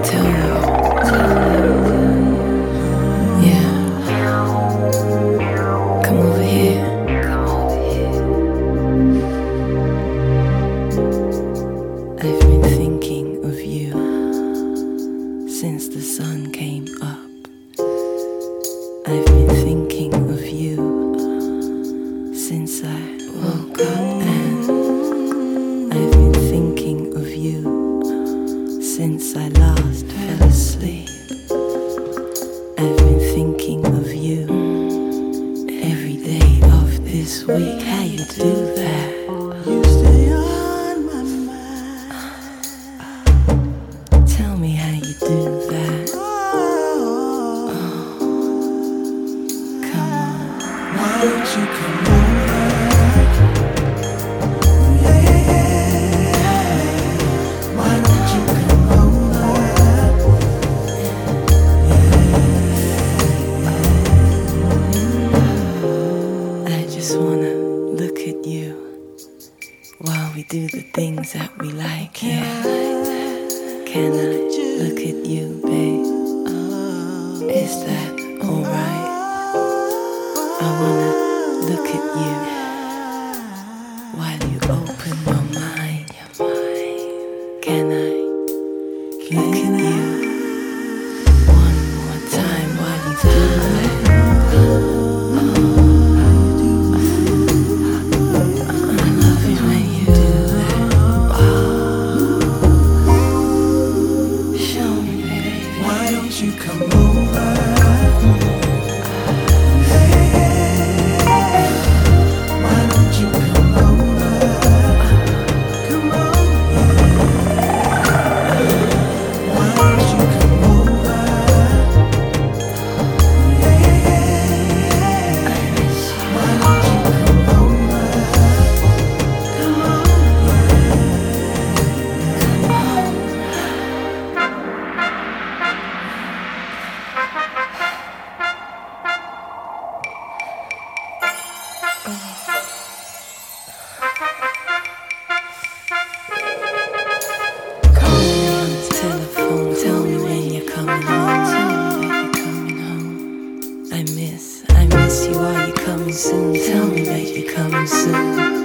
tell you. Yeah. Come over here. I've been thinking of you since the sun came up. I've been thinking of you since I woke up, and I've been thinking of you since I last fell asleep. I've been thinking of you every day of this week. How you do that? You stay on my mind. Tell me how you do that. Come on. Why don't you come over? Yeah, yeah, yeah. Why don't you come over? I just wanna look at you while we do the things that we like, yeah. Can I look at you, babe? Is that alright? I wanna look at you while you open your mind. Can I look at you one more time while you do that? I love it when you do that. Show me, baby. Why don't you come over? Why don't you come over? Come on. Why don't you come over? Why don't you come over? Come on. Call me on the telephone, tell me when you're coming home. Tell me that you're coming home. I miss you. Are you coming soon? Tell me that you're coming soon.